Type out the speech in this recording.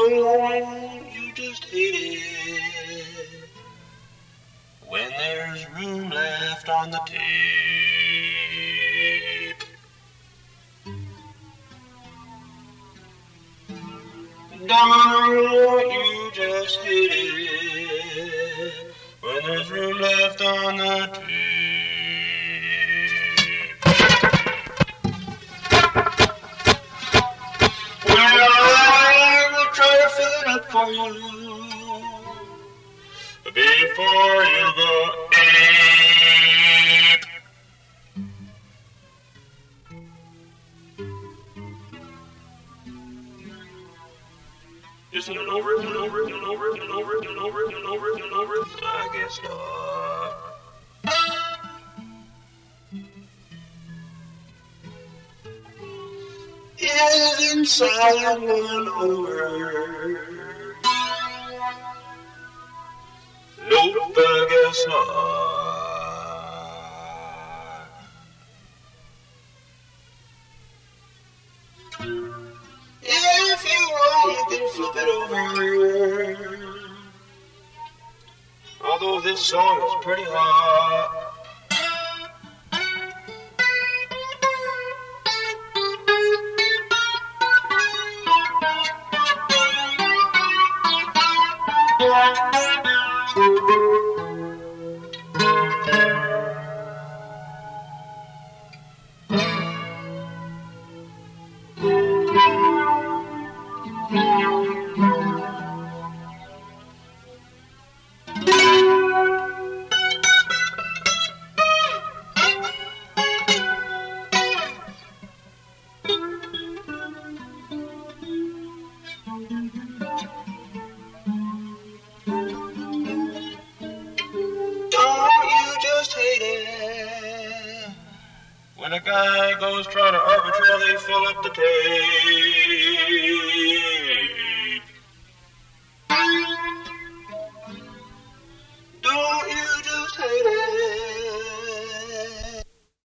Don't you just hate it when there's room left on the tape? Don't you just hate it when there's room left on the tape? Well, I will try to fill it up for you before you go ape. Isn't it over and over and over and over and over and over and over? I guess not. Isn't someone over? Nope, I guess not. If you want, you can flip it over. Although this song is pretty hot. When a guy goes trying to arbitrarily fill up the tape.